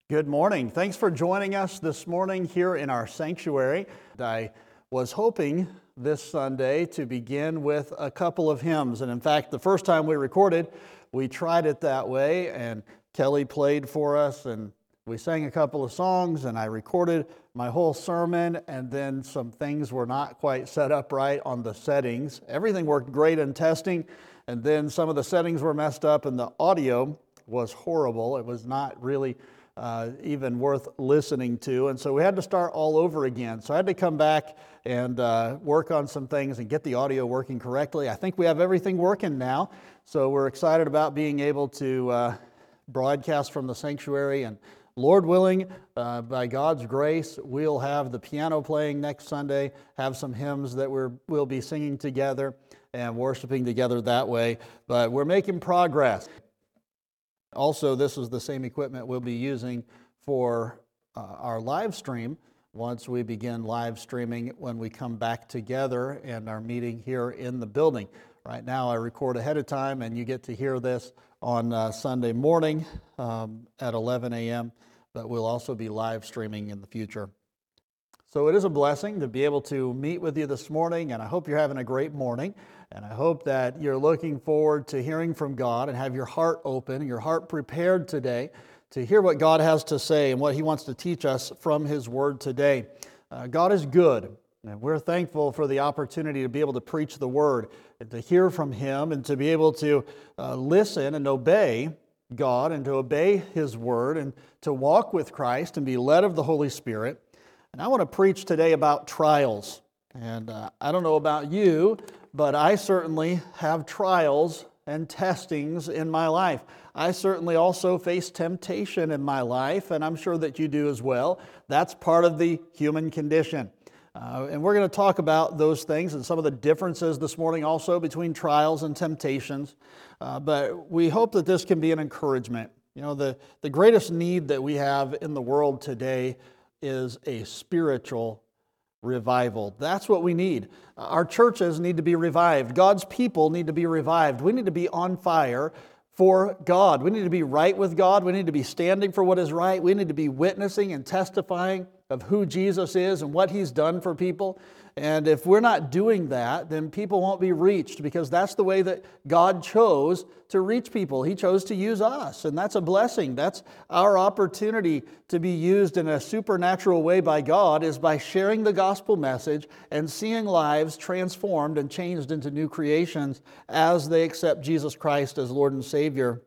Good morning. Thanks for joining us this morning here in our sanctuary. I was hoping this Sunday to begin with a couple of hymns. And in fact, the first time we recorded, we tried it that way, and Kelly played for us, and we sang a couple of songs, and I recorded my whole sermon, and then some things were not quite set up right on the settings. Everything worked great in testing, and then some of the settings were messed up, and the audio was horrible. It was not really even worth listening to. And so we had to start all over again. So I had to come back and work on some things and get the audio working correctly. I think we have everything working now. So we're excited about being able to broadcast from the sanctuary. And Lord willing, by God's grace, we'll have the piano playing next Sunday, have some hymns that we'll be singing together and worshiping together that way. But we're making progress. Also, this is the same equipment we'll be using for our live stream once we begin live streaming when we come back together and our meeting here in the building. Right now, I record ahead of time, and you get to hear this on Sunday morning at 11 a.m., but we'll also be live streaming in the future. So it is a blessing to be able to meet with you this morning, and I hope you're having a great morning. And I hope that you're looking forward to hearing from God and have your heart open and your heart prepared today to hear what God has to say and what He wants to teach us from His Word today. God is good, and we're thankful for the opportunity to be able to preach the Word and to hear from Him and to be able to listen and obey God and to obey His Word and to walk with Christ and be led of the Holy Spirit. And I want to preach today about trials. And I don't know about you, but I certainly have trials and testings in my life. I certainly also face temptation in my life, and I'm sure that you do as well. That's part of the human condition. And we're going to talk about those things and some of the differences this morning also between trials and temptations. But we hope that this can be an encouragement. You know, the greatest need that we have in the world today is a spiritual revival. That's what we need. Our churches need to be revived. God's people need to be revived. We need to be on fire for God. We need to be right with God. We need to be standing for what is right. We need to be witnessing and testifying of who Jesus is and what He's done for people. And if we're not doing that, then people won't be reached, because that's the way that God chose to reach people. He chose to use us, and that's a blessing. That's our opportunity to be used in a supernatural way by God, is by sharing the gospel message and seeing lives transformed and changed into new creations as they accept Jesus Christ as Lord and Savior.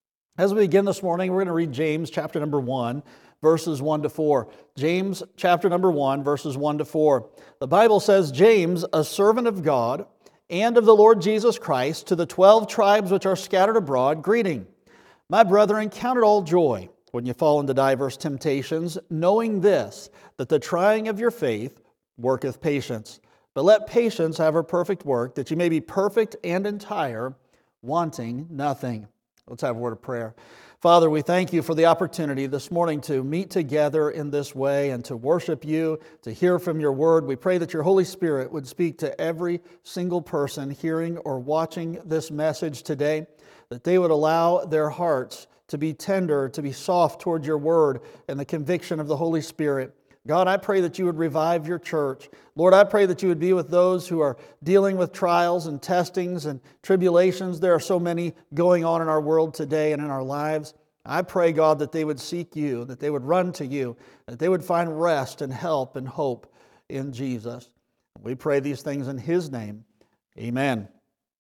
As we begin this morning, we're going to read James chapter number 1. Verses 1 to 4. James chapter number 1, verses 1 to 4. The Bible says, James, a servant of God and of the Lord Jesus Christ, to the 12 tribes which are scattered abroad, greeting. My brethren, count it all joy when you fall into diverse temptations, knowing this, that the trying of your faith worketh patience. But let patience have her perfect work, that you may be perfect and entire, wanting nothing. Let's have a word of prayer. Father, we thank You for the opportunity this morning to meet together in this way and to worship You, to hear from Your Word. We pray that Your Holy Spirit would speak to every single person hearing or watching this message today, that they would allow their hearts to be tender, to be soft toward Your Word and the conviction of the Holy Spirit. God, I pray that You would revive Your church. Lord, I pray that You would be with those who are dealing with trials and testings and tribulations. There are so many going on in our world today and in our lives. I pray, God, that they would seek You, that they would run to You, that they would find rest and help and hope in Jesus. We pray these things in His name. Amen.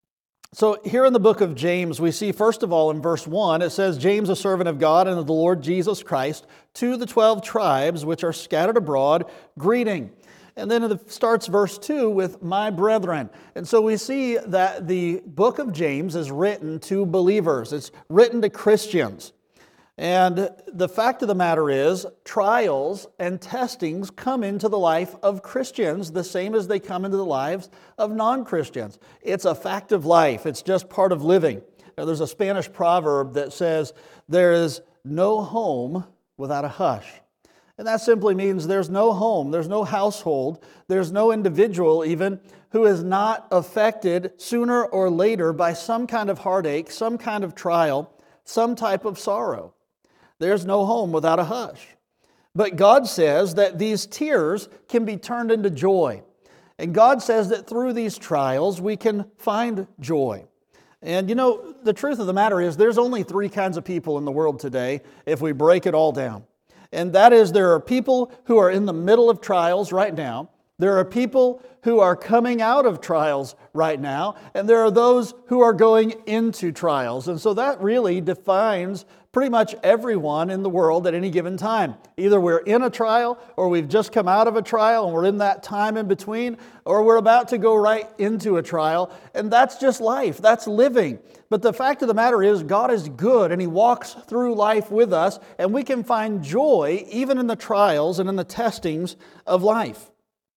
So here in the book of James, we see, first of all, in verse 1, it says, James, a servant of God and of the Lord Jesus Christ, to the 12 tribes which are scattered abroad, greeting. And then it starts verse 2 with, my brethren. And so we see that the book of James is written to believers. It's written to Christians. And the fact of the matter is, trials and testings come into the life of Christians the same as they come into the lives of non-Christians. It's a fact of life. It's just part of living. Now, there's a Spanish proverb that says, there is no home without a hush. And that simply means there's no home, there's no household, there's no individual even who is not affected sooner or later by some kind of heartache, some kind of trial, some type of sorrow. There's no home without a hush. But God says that these tears can be turned into joy. And God says that through these trials we can find joy. And the truth of the matter is there's only three kinds of people in the world today if we break it all down. And that is, there are people who are in the middle of trials right now. There are people who are coming out of trials right now. And there are those who are going into trials. And so that really defines pretty much everyone in the world at any given time. Either we're in a trial, or we've just come out of a trial and we're in that time in between, or we're about to go right into a trial. And that's just life. That's living. But the fact of the matter is, God is good and He walks through life with us, and we can find joy even in the trials and in the testings of life.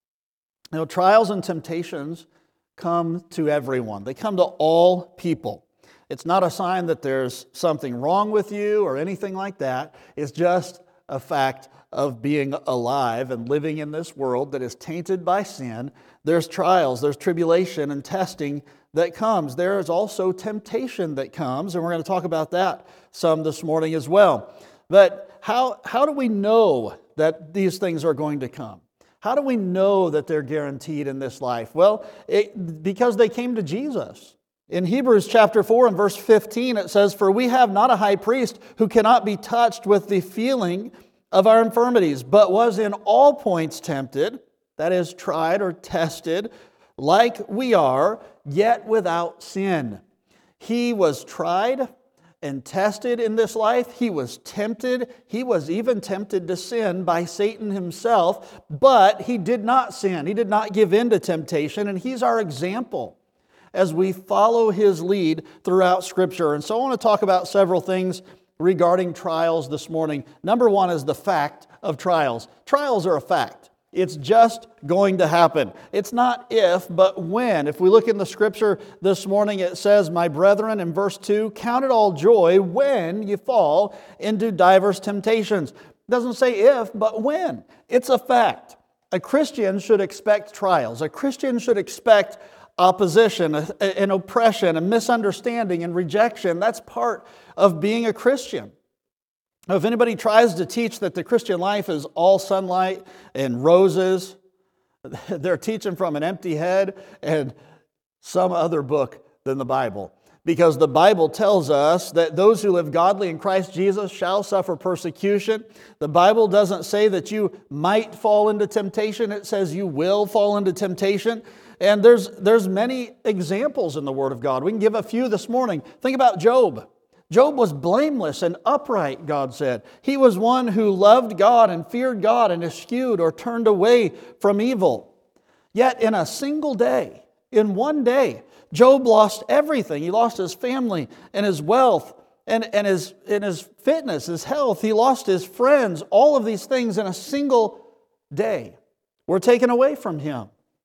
Trials and temptations come to everyone. They come to all people. It's not a sign that there's something wrong with you or anything like that. It's just a fact of being alive and living in this world that is tainted by sin. There's trials, there's tribulation and testing that comes. There is also temptation that comes, and we're going to talk about that some this morning as well. But how do we know that these things are going to come? How do we know that they're guaranteed in this life? Well, because they came to Jesus. In Hebrews chapter 4 and verse 15, it says, "For we have not a high priest who cannot be touched with the feeling of our infirmities, but was in all points tempted," that is, tried or tested, "like we are, yet without sin." He was tried and tested in this life. He was tempted. He was even tempted to sin by Satan himself, but he did not sin. He did not give in to temptation, and he's our example as we follow his lead throughout Scripture. And so I want to talk about several things regarding trials this morning. Number one is the fact of trials. Trials are a fact. It's just going to happen. It's not if, but when. If we look in the Scripture this morning, it says, "My brethren," in verse 2, "count it all joy when you fall into diverse temptations." It doesn't say if, but when. It's a fact. A Christian should expect trials. A Christian should expect opposition and oppression and misunderstanding and rejection. That's part of being a Christian. Now, if anybody tries to teach that the Christian life is all sunlight and roses, they're teaching from an empty head and some other book than the Bible. Because the Bible tells us that those who live godly in Christ Jesus shall suffer persecution. The Bible doesn't say that you might fall into temptation. It says you will fall into temptation. And there's many examples in the Word of God. We can give a few this morning. Think about Job. Job was blameless and upright, God said. He was one who loved God and feared God and eschewed or turned away from evil. Yet in a single day, in one day, Job lost everything. He lost his family and his wealth and his fitness, his health. He lost his friends. All of these things in a single day were taken away from him.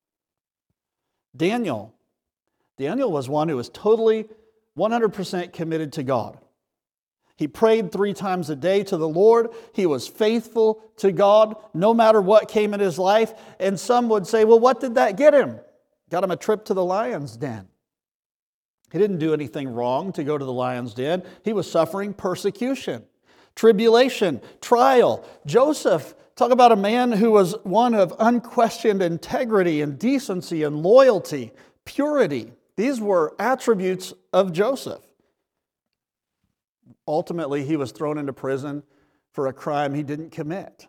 Daniel was one who was totally 100% committed to God. He prayed 3 times a day to the Lord. He was faithful to God no matter what came in his life. And some would say, well, what did that get him? Got him a trip to the lion's den. He didn't do anything wrong to go to the lion's den. He was suffering persecution, tribulation, trial. Joseph, talk about a man who was one of unquestioned integrity and decency and loyalty, purity. These were attributes of Joseph. Ultimately, he was thrown into prison for a crime he didn't commit.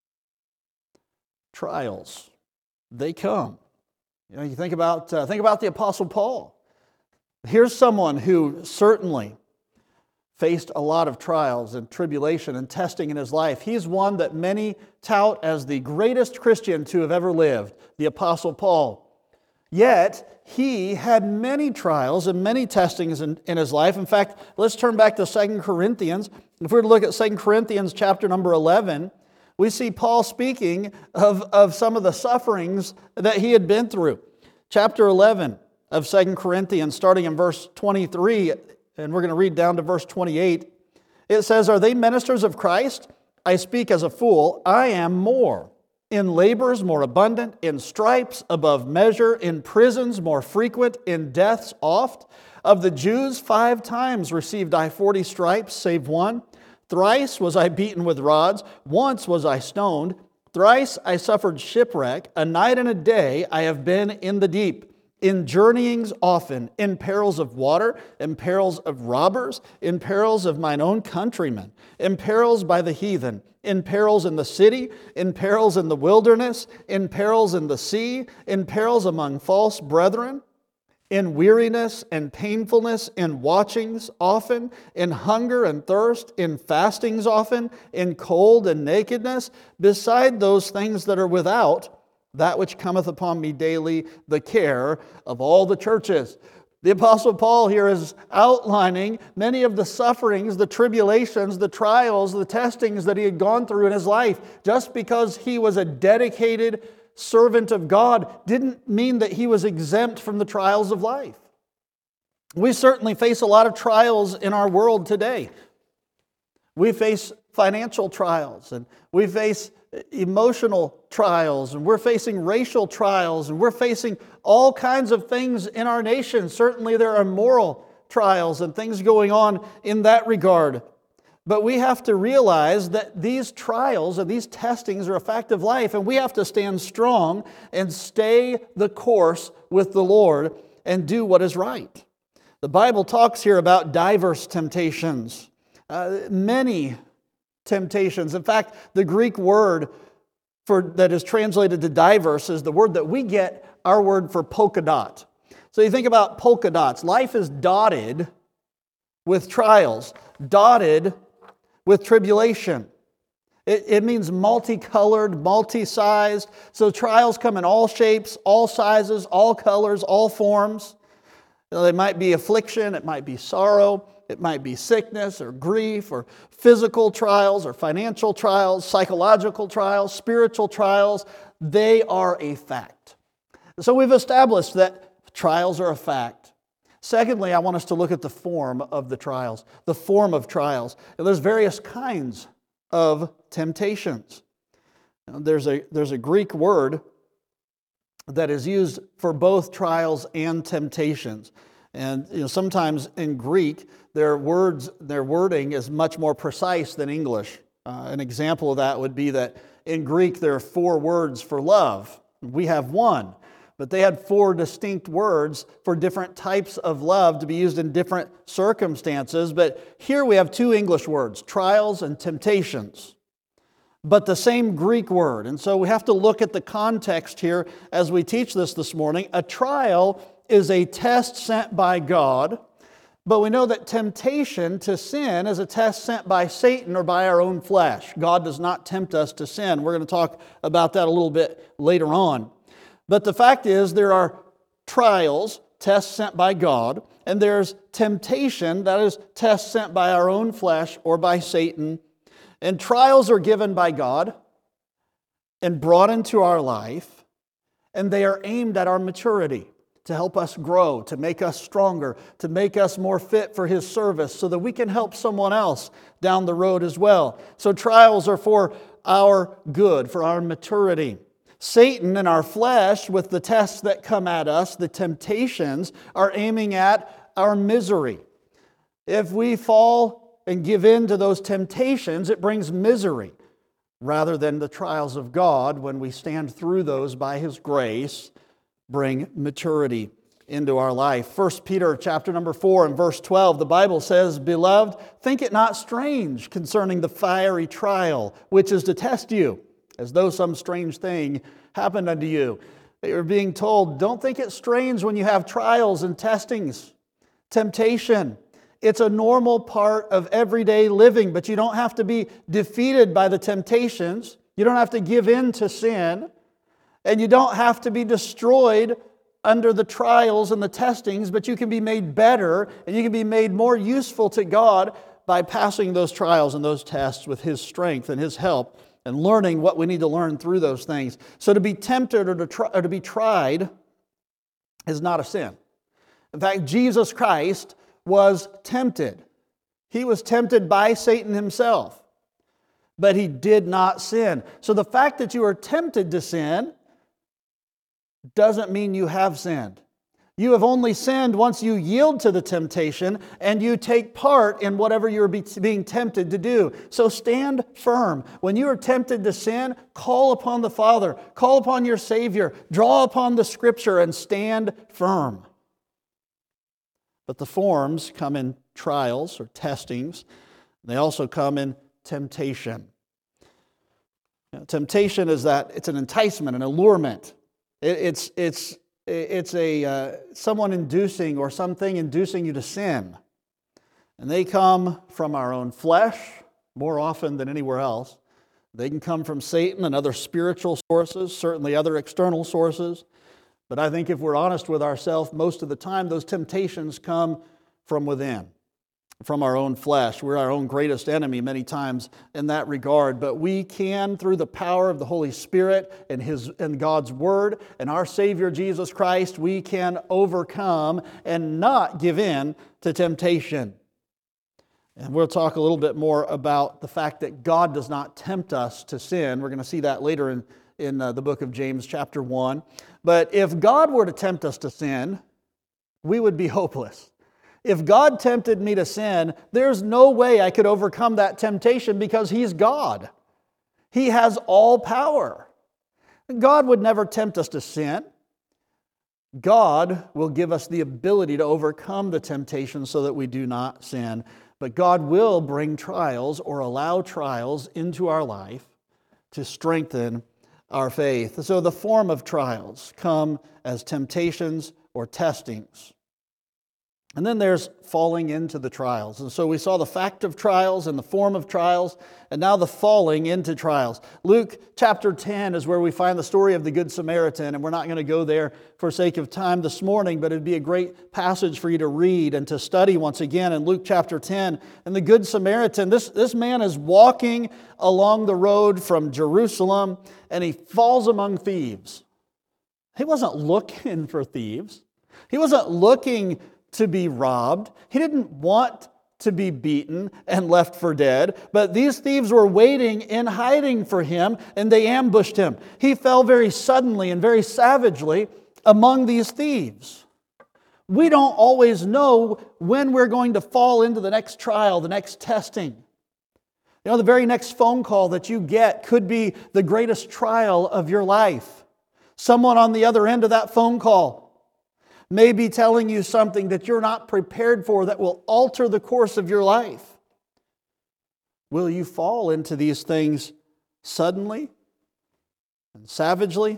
Trials, they come. You think about the Apostle Paul. Here's someone who certainly faced a lot of trials and tribulation and testing in his life. He's one that many tout as the greatest Christian to have ever lived, the Apostle Paul. Yet, he had many trials and many testings in his life. In fact, let's turn back to 2 Corinthians. If we were to look at 2 Corinthians chapter number 11, we see Paul speaking of some of the sufferings that he had been through. Chapter 11 of 2 Corinthians, starting in verse 23, and we're going to read down to verse 28. It says, "Are they ministers of Christ? I speak as a fool. I am more. In labors more abundant, in stripes above measure, in prisons more frequent, in deaths oft. Of the Jews 5 times received I 40 stripes, save one. Thrice was I beaten with rods, once was I stoned, thrice I suffered shipwreck, a night and a day I have been in the deep, in journeyings often, in perils of water, in perils of robbers, in perils of mine own countrymen, in perils by the heathen, in perils in the city, in perils in the wilderness, in perils in the sea, in perils among false brethren, in weariness and painfulness, in watchings often, in hunger and thirst, in fastings often, in cold and nakedness, beside those things that are without, that which cometh upon me daily, the care of all the churches. The Apostle Paul here is outlining many of the sufferings, the tribulations, the trials, the testings that he had gone through in his life. Just because he was a dedicated servant of God didn't mean that he was exempt from the trials of life. We certainly face a lot of trials in our world today. We face financial trials, and we face emotional trials, and we're facing racial trials, and we're facing all kinds of things in our nation. Certainly there are moral trials and things going on in that regard. But we have to realize that these trials and these testings are a fact of life, and we have to stand strong and stay the course with the Lord and do what is right. The Bible talks here about diverse temptations, many temptations. In fact, the Greek word that is translated to diverse is the word that we get our word for polka dot. So you think about polka dots. Life is dotted with trials, dotted with tribulation. It means multicolored, multi-sized. So trials come in all shapes, all sizes, all colors, all forms. They might be affliction, it might be sorrow, it might be sickness or grief or physical trials or financial trials, psychological trials, spiritual trials. They are a fact. So we've established that trials are a fact. Secondly, I want us to look at the form of the trials, the form of trials. And there's various kinds of temptations. There's a Greek word that is used for both trials and temptations. And sometimes in Greek, their wording is much more precise than English. An example of that would be that in Greek there are 4 words for love. We have 1. But they had 4 distinct words for different types of love to be used in different circumstances. But here we have 2 English words, trials and temptations, but the same Greek word. And so we have to look at the context here as we teach this morning. A trial is a test sent by God, but we know that temptation to sin is a test sent by Satan or by our own flesh. God does not tempt us to sin. We're going to talk about that a little bit later on. But the fact is, there are trials, tests sent by God, and there's temptation, that is, tests sent by our own flesh or by Satan. And trials are given by God and brought into our life, and they are aimed at our maturity to help us grow, to make us stronger, to make us more fit for His service so that we can help someone else down the road as well. So trials are for our good, for our maturity. Satan and our flesh, with the tests that come at us, the temptations, are aiming at our misery. If we fall and give in to those temptations, it brings misery, rather than the trials of God, when we stand through those by His grace, bring maturity into our life. 1 Peter chapter number 4 and verse 12, the Bible says, "Beloved, think it not strange concerning the fiery trial, which is to test you, as though some strange thing happened unto you." You're being told, don't think it strange when you have trials and testings, temptation. It's a normal part of everyday living, but you don't have to be defeated by the temptations. You don't have to give in to sin. And you don't have to be destroyed under the trials and the testings, but you can be made better and you can be made more useful to God by passing those trials and those tests with His strength and His help, and learning what we need to learn through those things. So to be tempted or to be tried is not a sin. In fact, Jesus Christ was tempted. He was tempted by Satan himself, but He did not sin. So the fact that you are tempted to sin doesn't mean you have sinned. You have only sinned once you yield to the temptation and you take part in whatever you're being tempted to do. So stand firm. When you are tempted to sin, call upon the Father, call upon your Savior, draw upon the Scripture, and stand firm. But the forms come in trials or testings. They also come in temptation. Temptation is that it's an enticement, an allurement. It's someone inducing or something inducing you to sin. And they come from our own flesh more often than anywhere else. They can come from Satan and other spiritual sources, certainly other external sources. But I think if we're honest with ourselves, most of the time those temptations come from within, from our own flesh. We're our own greatest enemy many times in that regard. But we can, through the power of the Holy Spirit and God's Word and our Savior Jesus Christ, we can overcome and not give in to temptation. And we'll talk a little bit more about the fact that God does not tempt us to sin. We're going to see that later in the book of James chapter 1. But if God were to tempt us to sin, we would be hopeless. If God tempted me to sin, there's no way I could overcome that temptation because He's God. He has all power. God would never tempt us to sin. God will give us the ability to overcome the temptation so that we do not sin. But God will bring trials or allow trials into our life to strengthen our faith. So the form of trials come as temptations or testings. And then there's falling into the trials. And so we saw the fact of trials and the form of trials, and now the falling into trials. Luke chapter 10 is where we find the story of the Good Samaritan, and we're not going to go there for sake of time this morning, but it'd be a great passage for you to read and to study once again in Luke chapter 10. And the Good Samaritan, this man is walking along the road from Jerusalem, and he falls among thieves. He wasn't looking for thieves. He wasn't looking to be robbed. He didn't want to be beaten and left for dead. But these thieves were waiting in hiding for him, and they ambushed him. He fell very suddenly and very savagely among these thieves. We don't always know when we're going to fall into the next trial, the next testing. You know, the very next phone call that you get could be the greatest trial of your life. Someone on the other end of that phone call may be telling you something that you're not prepared for that will alter the course of your life. Will you fall into these things suddenly and savagely?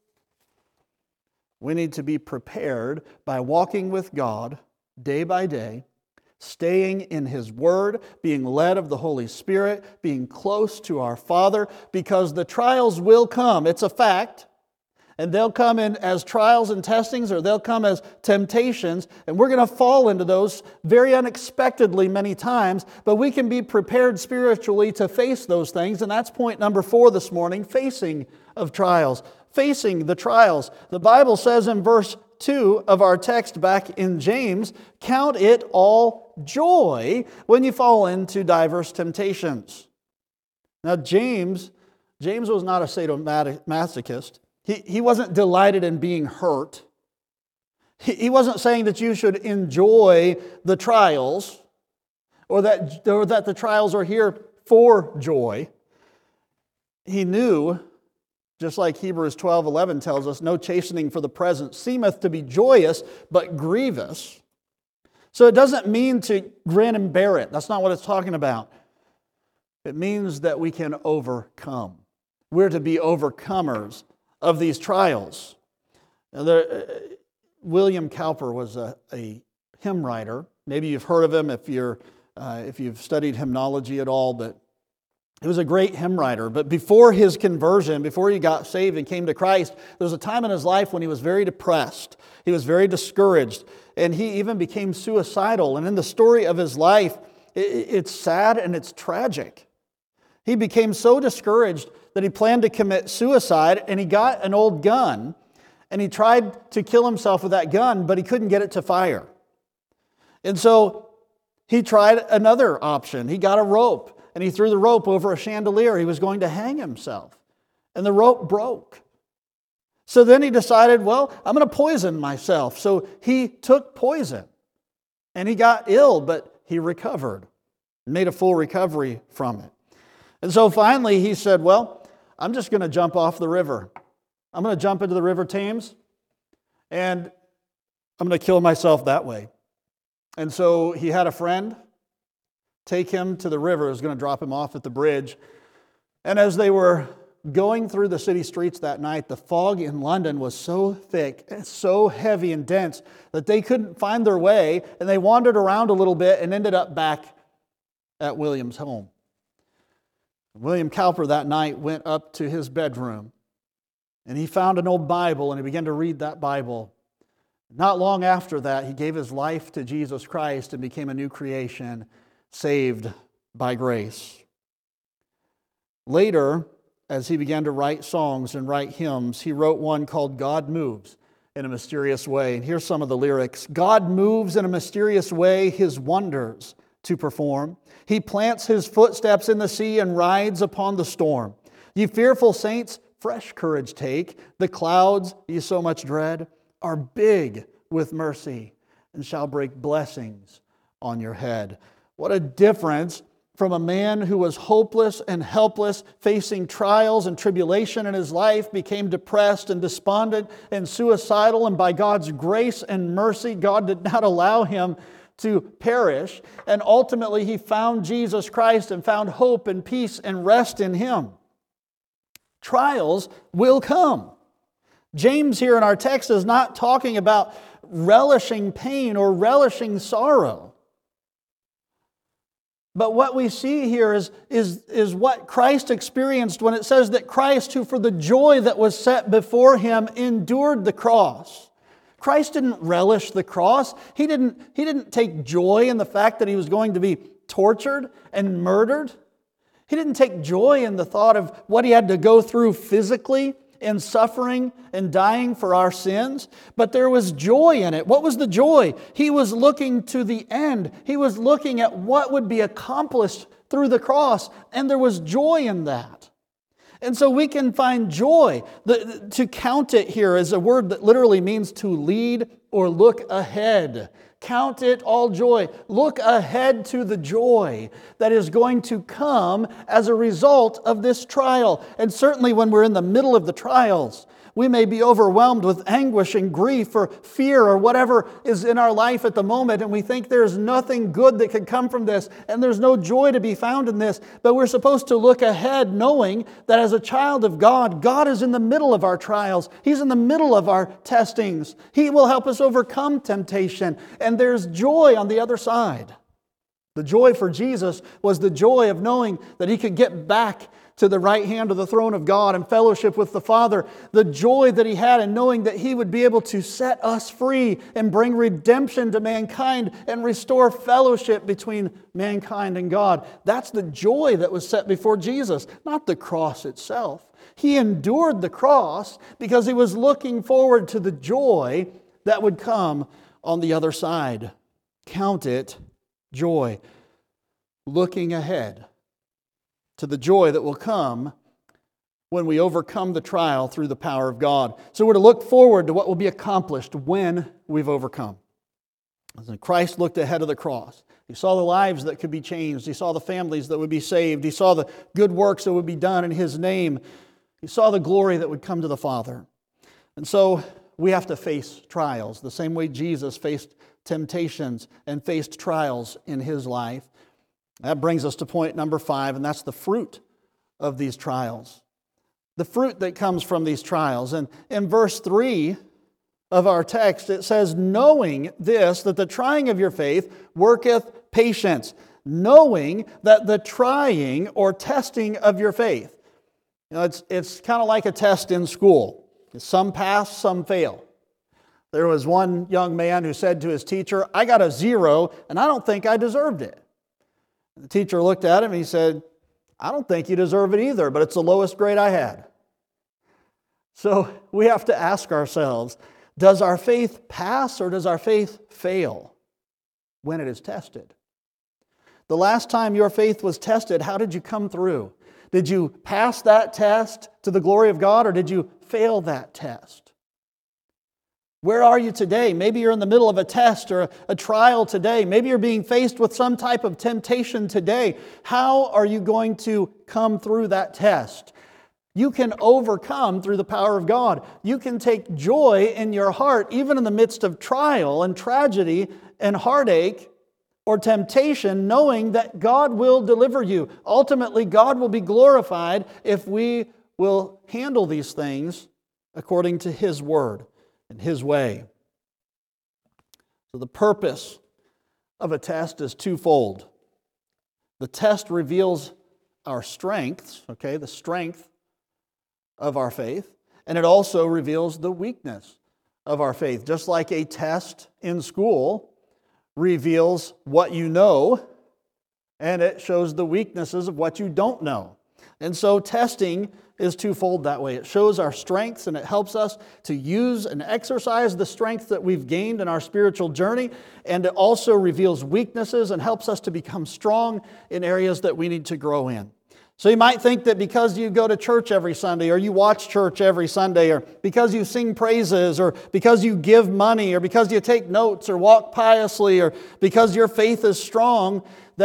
We need to be prepared by walking with God day by day, staying in His Word, being led of the Holy Spirit, being close to our Father, because the trials will come. It's a fact. And they'll come in as trials and testings, or they'll come as temptations, and we're going to fall into those very unexpectedly many times, but we can be prepared spiritually to face those things, and that's point number 4 this morning, facing of trials. Facing the trials. The Bible says in verse 2 of our text back in James, count it all joy when you fall into diverse temptations. Now James was not a sadomasochist. He wasn't delighted in being hurt. He wasn't saying that you should enjoy the trials or that the trials are here for joy. He knew, just like Hebrews 12:11 tells us, no chastening for the present seemeth to be joyous, but grievous. So it doesn't mean to grin and bear it. That's not what it's talking about. It means that we can overcome. We're to be overcomers of these trials. William Cowper was a hymn writer. Maybe you've heard of him if you've studied hymnology at all, but he was a great hymn writer. But before his conversion, before he got saved and came to Christ, there was a time in his life when he was very depressed. He was very discouraged, and he even became suicidal. And in the story of his life, it's sad and it's tragic. He became so discouraged that he planned to commit suicide, and he got an old gun, and he tried to kill himself with that gun, but he couldn't get it to fire. And so he tried another option. He got a rope, and he threw the rope over a chandelier. He was going to hang himself, and the rope broke. So then he decided, well, I'm going to poison myself. So he took poison and he got ill, but he recovered, made a full recovery from it. And so finally he said, well, I'm just going to jump off the river. I'm going to jump into the River Thames and I'm going to kill myself that way. And so he had a friend take him to the river. He was going to drop him off at the bridge. And as they were going through the city streets that night, the fog in London was so thick and so heavy and dense that they couldn't find their way, and they wandered around a little bit and ended up back at William's home. William Cowper that night went up to his bedroom, and he found an old Bible, and he began to read that Bible. Not long after that, he gave his life to Jesus Christ and became a new creation, saved by grace. Later, as he began to write songs and write hymns, he wrote one called God Moves in a Mysterious Way. And here's some of the lyrics. God moves in a mysterious way His wonders to perform. He plants His footsteps in the sea and rides upon the storm. Ye fearful saints, fresh courage take. The clouds ye so much dread are big with mercy and shall break blessings on your head. What a difference from a man who was hopeless and helpless, facing trials and tribulation in his life, became depressed and despondent and suicidal, and by God's grace and mercy, God did not allow him to perish. And ultimately, he found Jesus Christ and found hope and peace and rest in Him. Trials will come. James here in our text is not talking about relishing pain or relishing sorrow. But what we see here is what Christ experienced when it says that Christ, who for the joy that was set before Him, endured the cross. Christ didn't relish the cross. He didn't take joy in the fact that He was going to be tortured and murdered. He didn't take joy in the thought of what He had to go through physically in suffering and dying for our sins, but there was joy in it. What was the joy? He was looking to the end. He was looking at what would be accomplished through the cross, and there was joy in that. And so we can find joy. To count it here is a word that literally means to lead or look ahead. Count it all joy. Look ahead to the joy that is going to come as a result of this trial. And certainly when we're in the middle of the trials, we may be overwhelmed with anguish and grief or fear or whatever is in our life at the moment, and we think there's nothing good that can come from this, and there's no joy to be found in this. But we're supposed to look ahead knowing that as a child of God, God is in the middle of our trials. He's in the middle of our testings. He will help us overcome temptation, and there's joy on the other side. The joy for Jesus was the joy of knowing that He could get back to the right hand of the throne of God and fellowship with the Father. The joy that He had in knowing that He would be able to set us free and bring redemption to mankind and restore fellowship between mankind and God. That's the joy that was set before Jesus, not the cross itself. He endured the cross because He was looking forward to the joy that would come on the other side. Count it joy. Looking ahead to the joy that will come when we overcome the trial through the power of God. So we're to look forward to what will be accomplished when we've overcome. And Christ looked ahead of the cross. He saw the lives that could be changed. He saw the families that would be saved. He saw the good works that would be done in His name. He saw the glory that would come to the Father. And so we have to face trials the same way Jesus faced temptations and faced trials in His life. That brings us to point number 5, and that's the fruit of these trials. The fruit that comes from these trials. And in verse 3 of our text, it says, knowing this, that the trying of your faith worketh patience. Knowing that the trying or testing of your faith. You know, it's kind of like a test in school. Some pass, some fail. There was one young man who said to his teacher, I got a 0, and I don't think I deserved it. The teacher looked at him and he said, I don't think you deserve it either, but it's the lowest grade I had. So we have to ask ourselves, does our faith pass or does our faith fail when it is tested? The last time your faith was tested, how did you come through? Did you pass that test to the glory of God, or did you fail that test? Where are you today? Maybe you're in the middle of a test or a trial today. Maybe you're being faced with some type of temptation today. How are you going to come through that test? You can overcome through the power of God. You can take joy in your heart, even in the midst of trial and tragedy and heartache or temptation, knowing that God will deliver you. Ultimately, God will be glorified if we will handle these things according to His Word and His way. So the purpose of a test is twofold. The test reveals our strengths, the strength of our faith, and it also reveals the weakness of our faith. Just like a test in school reveals what you know, and it shows the weaknesses of what you don't know. And so testing is twofold that way. It shows our strengths and it helps us to use and exercise the strength that we've gained in our spiritual journey. And it also reveals weaknesses and helps us to become strong in areas that we need to grow in. So you might think that because you go to church every Sunday, or you watch church every Sunday, or because you sing praises, or because you give money, or because you take notes, or walk piously, or because your faith is strong,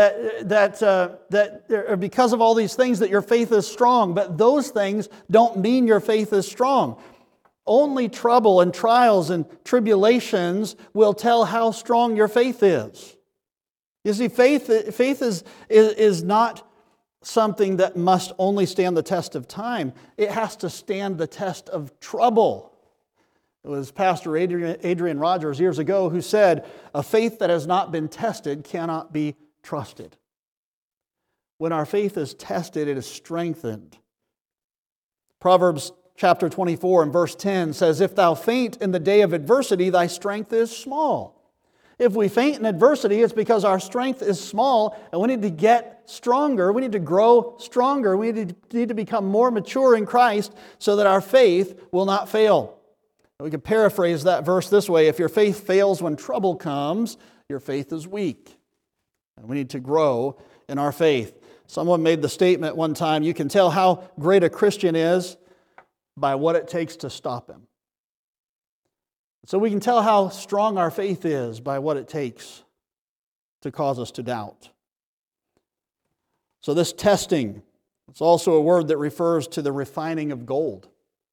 or because of all these things that your faith is strong. But those things don't mean your faith is strong. Only trouble and trials and tribulations will tell how strong your faith is. You see, faith is not something that must only stand the test of time. It has to stand the test of trouble. It was Pastor Adrian Rogers years ago who said, "A faith that has not been tested cannot be trusted." When our faith is tested, it is strengthened. Proverbs chapter 24 and verse 10 says, "If thou faint in the day of adversity, thy strength is small." If we faint in adversity, it's because our strength is small and we need to get stronger. We need to grow stronger. We need to become more mature in Christ so that our faith will not fail. We can paraphrase that verse this way: if your faith fails when trouble comes, your faith is weak. And we need to grow in our faith. Someone made the statement one time, you can tell how great a Christian is by what it takes to stop him. So we can tell how strong our faith is by what it takes to cause us to doubt. So this testing, it's also a word that refers to the refining of gold.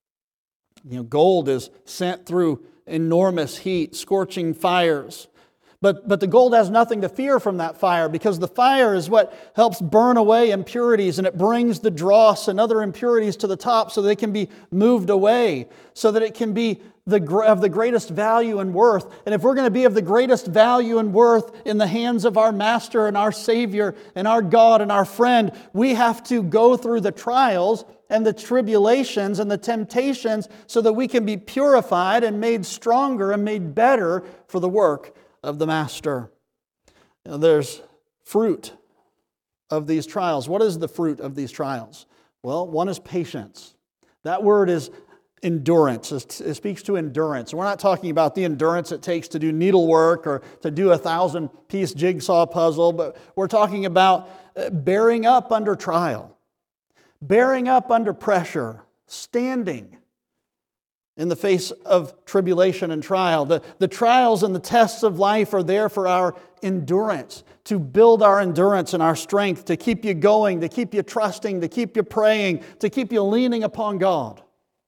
Gold is sent through enormous heat, scorching fires. But the gold has nothing to fear from that fire, because the fire is what helps burn away impurities, and it brings the dross and other impurities to the top so they can be moved away, so that it can be of the greatest value and worth. And if we're going to be of the greatest value and worth in the hands of our Master and our Savior and our God and our friend, we have to go through the trials and the tribulations and the temptations so that we can be purified and made stronger and made better for the work of the Master. There's fruit of these trials. What is the fruit of these trials? Well, one is patience. That word is endurance. It speaks to endurance. We're not talking about the endurance it takes to do needlework or to do a 1,000-piece jigsaw puzzle, but we're talking about bearing up under trial, bearing up under pressure, standing in the face of tribulation and trial. The trials and the tests of life are there for our endurance, to build our endurance and our strength, to keep you going, to keep you trusting, to keep you praying, to keep you leaning upon God.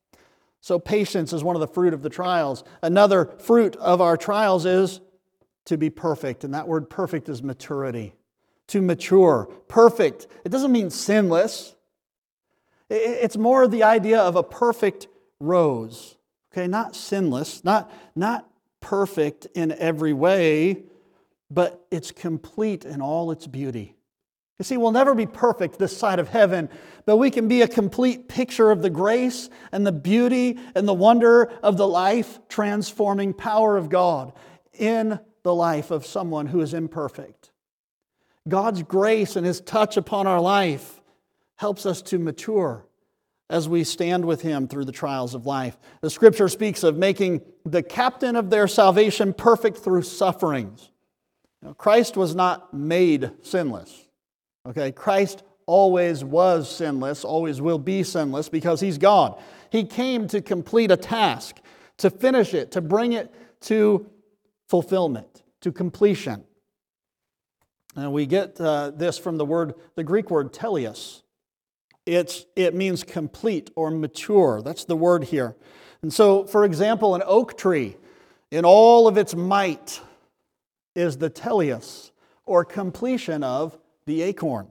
So patience is one of the fruit of the trials. Another fruit of our trials is to be perfect. And that word perfect is maturity. To mature. Perfect. It doesn't mean sinless. It's more the idea of a perfect rose. Okay, not sinless, not perfect in every way, but it's complete in all its beauty. You see, we'll never be perfect this side of heaven, but we can be a complete picture of the grace and the beauty and the wonder of the life-transforming power of God in the life of someone who is imperfect. God's grace and His touch upon our life helps us to mature as we stand with Him through the trials of life. The Scripture speaks of making the captain of their salvation perfect through sufferings. Now, Christ was not made sinless. Okay, Christ always was sinless, always will be sinless, because He's God. He came to complete a task, to finish it, to bring it to fulfillment, to completion. And we get this from the Greek word teleos. It means complete or mature. That's the word here. And so, for example, an oak tree, in all of its might, is the teleos, or completion of the acorn.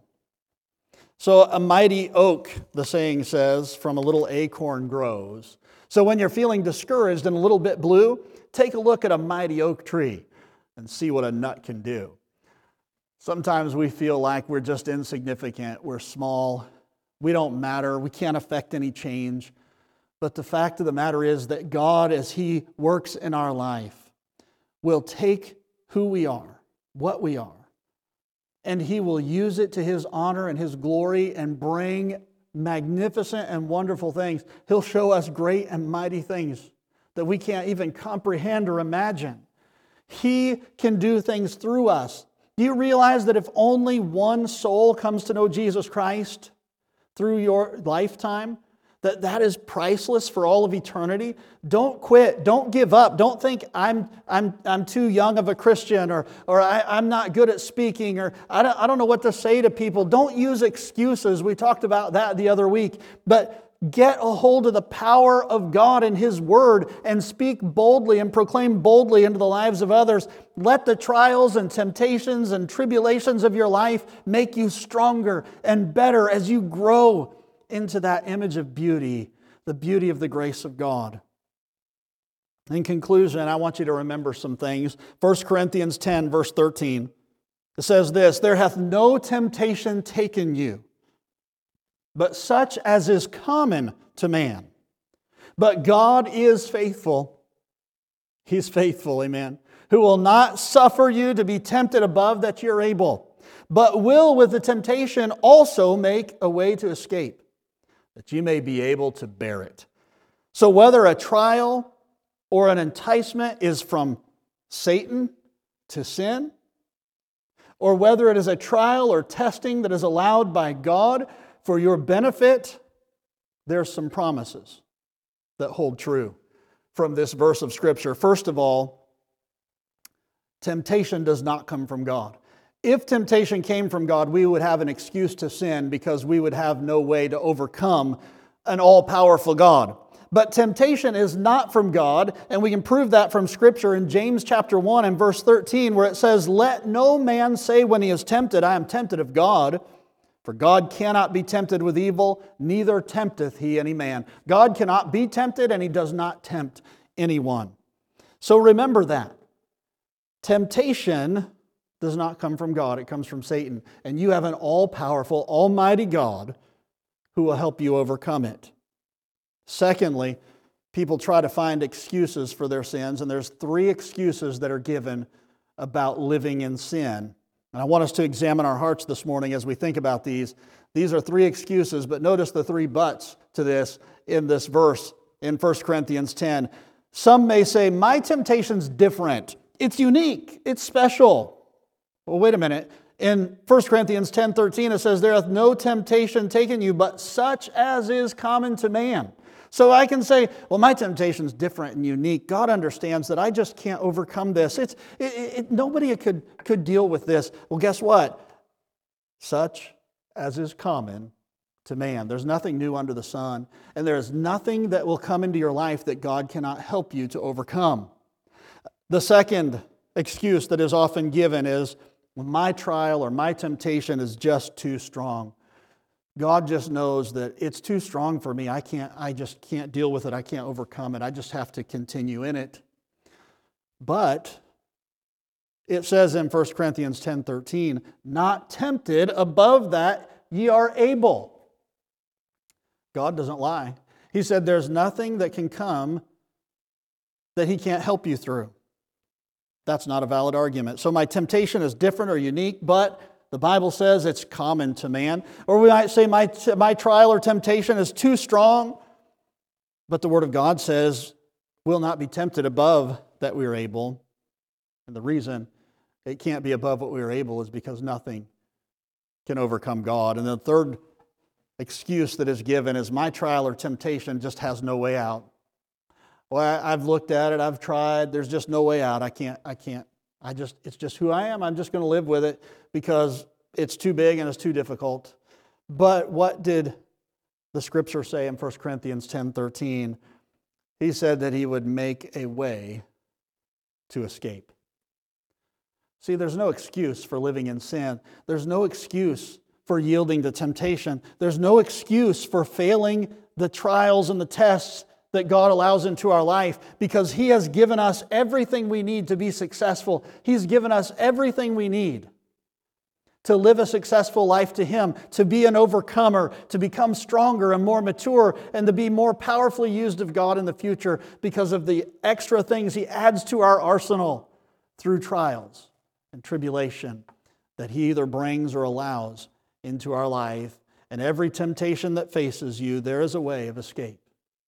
So a mighty oak, the saying says, from a little acorn grows. So when you're feeling discouraged and a little bit blue, take a look at a mighty oak tree and see what a nut can do. Sometimes we feel like we're just insignificant, we're small, we don't matter, we can't affect any change. But the fact of the matter is that God, as He works in our life, will take who we are, what we are, and He will use it to His honor and His glory and bring magnificent and wonderful things. He'll show us great and mighty things that we can't even comprehend or imagine. He can do things through us. Do you realize that if only one soul comes to know Jesus Christ through your lifetime, that is priceless for all of eternity? Don't quit. Don't give up. Don't think I'm too young of a Christian, or I'm not good at speaking, or I don't know what to say to people. Don't use excuses. We talked about that the other week. But get a hold of the power of God and His Word and speak boldly and proclaim boldly into the lives of others. Let the trials and temptations and tribulations of your life make you stronger and better as you grow into that image of beauty, the beauty of the grace of God. In conclusion, I want you to remember some things. 1 Corinthians 10, verse 13. It says this, "There hath no temptation taken you, but such as is common to man. But God is faithful." He's faithful, amen. "Who will not suffer you to be tempted above that you're able, but will with the temptation also make a way to escape, that you may be able to bear it." So whether a trial or an enticement is from Satan to sin, or whether it is a trial or testing that is allowed by God for your benefit, there's some promises that hold true from this verse of Scripture. First of all, temptation does not come from God. If temptation came from God, we would have an excuse to sin because we would have no way to overcome an all-powerful God. But temptation is not from God, and we can prove that from Scripture in James chapter 1 and verse 13, where it says, "Let no man say when he is tempted, I am tempted of God. For God cannot be tempted with evil, neither tempteth He any man." God cannot be tempted, and He does not tempt anyone. So remember that. Temptation does not come from God, it comes from Satan. And you have an all-powerful, almighty God who will help you overcome it. Secondly, people try to find excuses for their sins, and there's 3 excuses that are given about living in sin. And I want us to examine our hearts this morning as we think about these. These are 3 excuses, but notice the 3 buts to this in this verse in 1 Corinthians 10. Some may say, my temptation's different. It's unique. It's special. Well, wait a minute. In 1 Corinthians 10:13, it says, "There hath no temptation taken you, but such as is common to man." So I can say, well, my temptation's different and unique. God understands that I just can't overcome this. Nobody could deal with this. Well, guess what? Such as is common to man. There's nothing new under the sun. And there is nothing that will come into your life that God cannot help you to overcome. The second excuse that is often given is, well, my trial or my temptation is just too strong. God just knows that it's too strong for me. I just can't deal with it. I can't overcome it. I just have to continue in it. But it says in 1 Corinthians 10:13, "Not tempted above that ye are able." God doesn't lie. He said there's nothing that can come that He can't help you through. That's not a valid argument. So my temptation is different or unique, but the Bible says it's common to man. Or we might say my trial or temptation is too strong, but the Word of God says we'll not be tempted above that we are able. And the reason it can't be above what we are able is because nothing can overcome God. And the third excuse that is given is my trial or temptation just has no way out. Well, I've looked at it, I've tried, there's just no way out. It's just who I am. I'm just going to live with it because it's too big and it's too difficult. But what did the Scripture say in 1 Corinthians 10:13? He said that He would make a way to escape. See, there's no excuse for living in sin. There's no excuse for yielding to temptation. There's no excuse for failing the trials and the tests that God allows into our life, because He has given us everything we need to be successful. He's given us everything we need to live a successful life to Him, to be an overcomer, to become stronger and more mature, and to be more powerfully used of God in the future because of the extra things He adds to our arsenal through trials and tribulation that He either brings or allows into our life. And every temptation that faces you, there is a way of escape,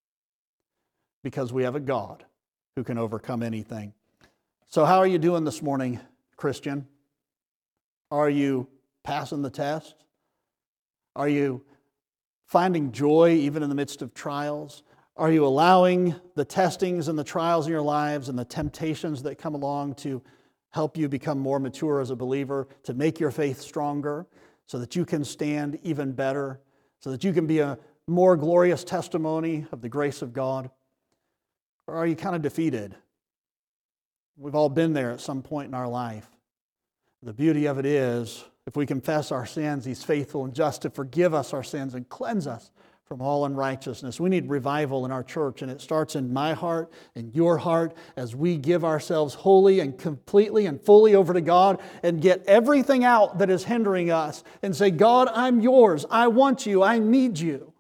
because we have a God who can overcome anything. So how are you doing this morning, Christian? Are you passing the test? Are you finding joy even in the midst of trials? Are you allowing the testings and the trials in your lives and the temptations that come along to help you become more mature as a believer, to make your faith stronger so that you can stand even better, so that you can be a more glorious testimony of the grace of God? Or are you kind of defeated? We've all been there at some point in our life. The beauty of it is, if we confess our sins, He's faithful and just to forgive us our sins and cleanse us from all unrighteousness. We need revival in our church, and it starts in my heart and your heart as we give ourselves wholly and completely and fully over to God and get everything out that is hindering us and say, God, I'm yours. I want you. I need you.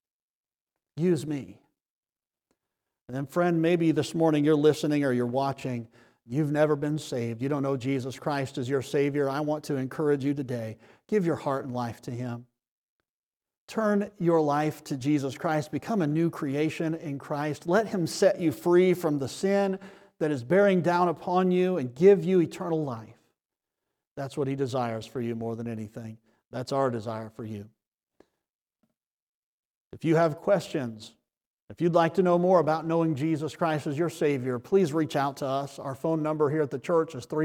Use me. And then, friend, maybe this morning you're listening or you're watching. You've never been saved. You don't know Jesus Christ as your Savior. I want to encourage you today. Give your heart and life to Him. Turn your life to Jesus Christ. Become a new creation in Christ. Let Him set you free from the sin that is bearing down upon you and give you eternal life. That's what He desires for you more than anything. That's our desire for you. If you have questions, if you'd like to know more about knowing Jesus Christ as your Savior, please reach out to us. Our phone number here at the church is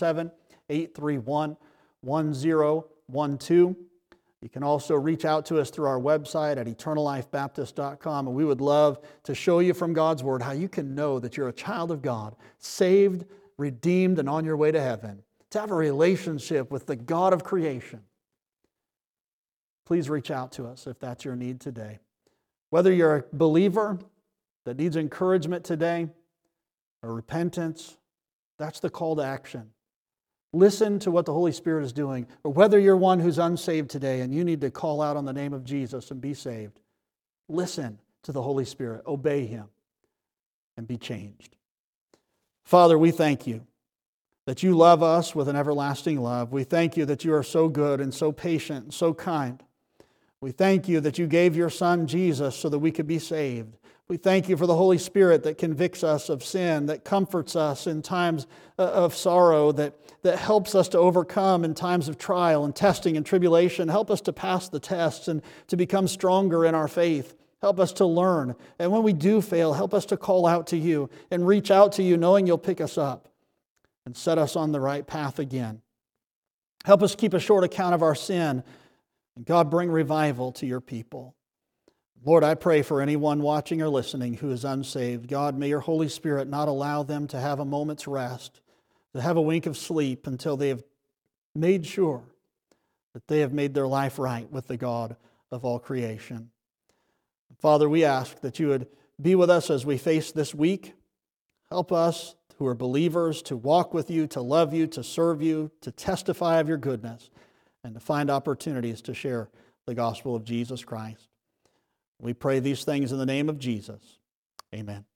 317-831-1012. You can also reach out to us through our website at eternallifebaptist.com, and we would love to show you from God's Word how you can know that you're a child of God, saved, redeemed, and on your way to heaven, to have a relationship with the God of creation. Please reach out to us if that's your need today. Whether you're a believer that needs encouragement today or repentance, that's the call to action. Listen to what the Holy Spirit is doing. Or whether you're one who's unsaved today and you need to call out on the name of Jesus and be saved, listen to the Holy Spirit, obey Him, and be changed. Father, we thank You that You love us with an everlasting love. We thank You that You are so good and so patient and so kind. We thank You that You gave Your Son, Jesus, so that we could be saved. We thank You for the Holy Spirit that convicts us of sin, that comforts us in times of sorrow, that helps us to overcome in times of trial and testing and tribulation. Help us to pass the tests and to become stronger in our faith. Help us to learn. And when we do fail, help us to call out to You and reach out to You knowing You'll pick us up and set us on the right path again. Help us keep a short account of our sin. And God, bring revival to Your people. Lord, I pray for anyone watching or listening who is unsaved. God, may Your Holy Spirit not allow them to have a moment's rest, to have a wink of sleep until they have made sure that they have made their life right with the God of all creation. Father, we ask that You would be with us as we face this week. Help us who are believers to walk with You, to love You, to serve You, to testify of Your goodness, and to find opportunities to share the gospel of Jesus Christ. We pray these things in the name of Jesus. Amen.